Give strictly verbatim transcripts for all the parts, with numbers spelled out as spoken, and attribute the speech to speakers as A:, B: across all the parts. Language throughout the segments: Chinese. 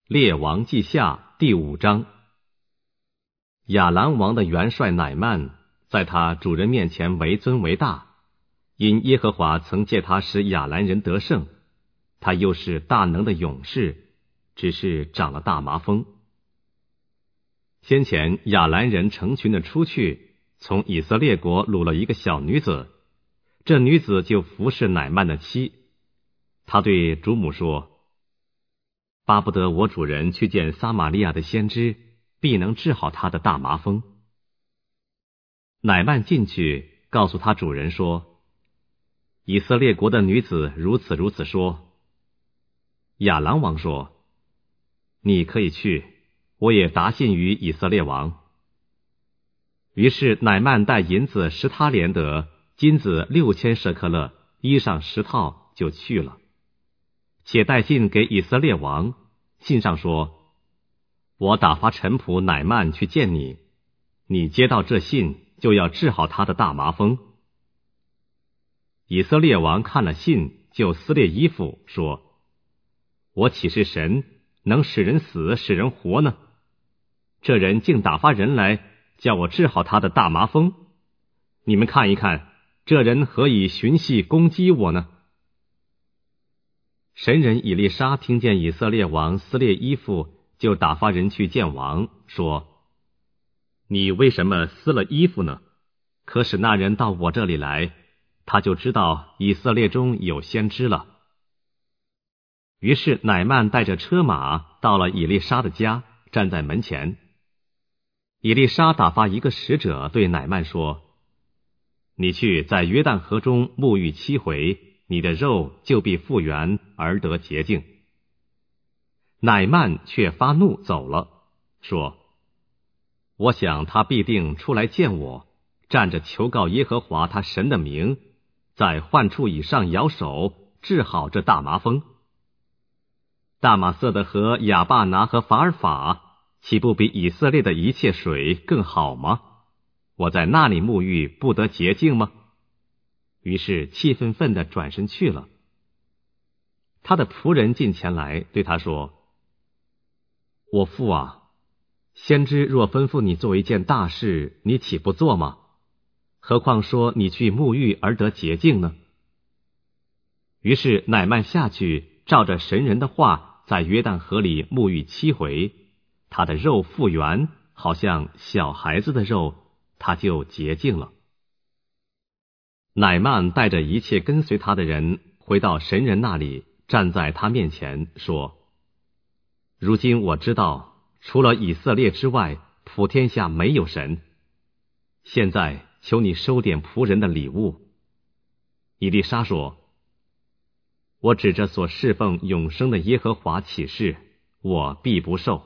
A: 列王记下第五章。亚兰王的元帅乃曼在他主人面前为尊为大，因耶和华曾借他使亚兰人得胜，他又是大能的勇士，只是长了大麻风。先前亚兰人成群的出去，从以色列国掳了一个小女子，这女子就服侍乃曼的妻。他对主母说，巴不得我主人去见撒玛利亚的先知，必能治好他的大麻风。乃曼进去告诉他主人说，以色列国的女子如此如此说。亚兰王说，你可以去，我也答信于以色列王。于是乃曼带银子十他连得，金子六千舍克勒，衣裳十套，就去了。且带信给以色列王，信上说，我打发臣仆乃曼去见你，你接到这信，就要治好他的大麻风。以色列王看了信，就撕裂衣服，说，我岂是神，能使人死使人活呢？这人竟打发人来，叫我治好他的大麻风。你们看一看，这人何以寻隙攻击我呢？神人以利沙听见以色列王撕裂衣服，就打发人去见王，说，你为什么撕了衣服呢？可使那人到我这里来，他就知道以色列中有先知了。于是乃曼带着车马到了以利沙的家，站在门前。以利沙打发一个使者对乃曼说，你去在约旦河中沐浴七回，你的肉就必复原而得洁净。乃曼却发怒走了，说，我想他必定出来见我，站着求告耶和华他神的名，在患处以上摇手，治好这大麻风。大马色的河亚巴拿和法尔法，岂不比以色列的一切水更好吗？我在那里沐浴，不得洁净吗？于是气愤愤地转身去了。他的仆人近前来对他说，我父啊，先知若吩咐你做一件大事，你岂不做吗？何况说你去沐浴而得洁净呢？于是乃曼下去，照着神人的话，在约旦河里沐浴七回，他的肉复原，好像小孩子的肉，他就洁净了。乃曼带着一切跟随他的人回到神人那里，站在他面前说，如今我知道，除了以色列之外，普天下没有神。现在求你收点仆人的礼物。以利沙说，我指着所侍奉永生的耶和华起誓，我必不受。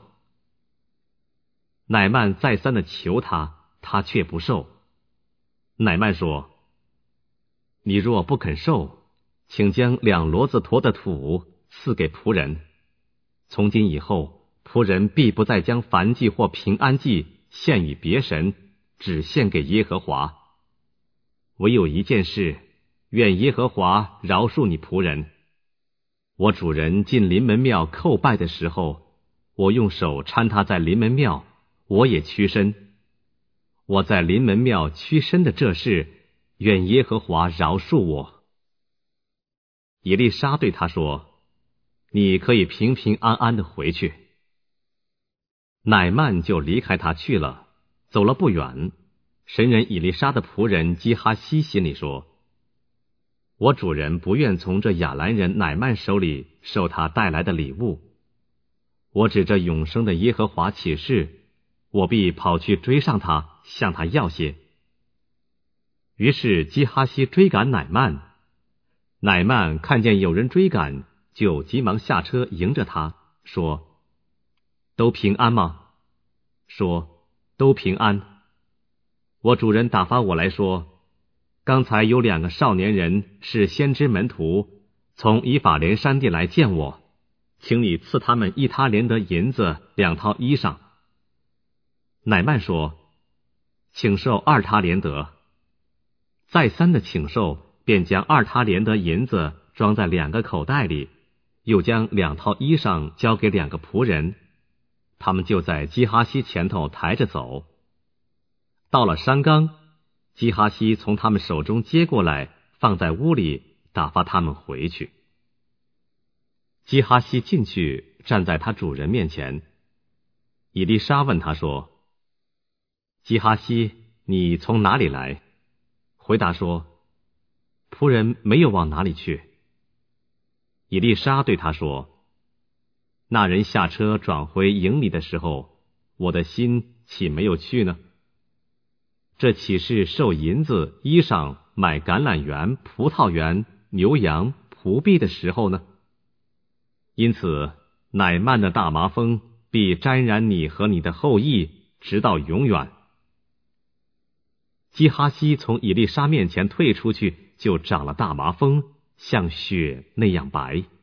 A: 乃曼再三的求他，他却不受。乃曼说，你若不肯受，请将两骡子驮的土赐给仆人。从今以后，仆人必不再将燔祭或平安祭献与别神，只献给耶和华。唯有一件事，愿耶和华饶恕你仆人。我主人进临门庙叩拜的时候，我用手搀他在临门庙，我也屈身。我在临门庙屈身的这事，愿耶和华饶恕我。以利沙对他说，你可以平平安安的回去。乃曼就离开他去了，走了不远，神人以利沙的仆人基哈西心里说，我主人不愿从这亚兰人乃曼手里受他带来的礼物，我指着永生的耶和华起誓，我必跑去追上他，向他要些。于是基哈西追赶乃曼，乃曼看见有人追赶，就急忙下车迎着他，说，都平安吗？说，都平安。我主人打发我来说，刚才有两个少年人是先知门徒，从以法莲山地来见我，请你赐他们一他连得银子两套衣裳。乃曼说，请受二他连得。再三的请受，便将二他连得银子装在两个口袋里， 又将两套衣裳交给两个仆人，他们就在基哈西前头抬着走。到了山冈，基哈西从他们手中接过来，放在屋里，打发他们回去。基哈西进去，站在他主人面前。以利沙问他说：基哈西，你从哪里来？回答说：仆人没有往哪里去。以利沙对他说：那人下车转回营里的时候，我的心岂没有去呢？这岂是受银子、衣裳、买橄榄园、葡萄园、牛羊、仆婢的时候呢？因此乃曼的大麻风必沾染你和你的后裔，直到永远。基哈西从以利沙面前退出去，就长了大麻风，像雪那样白。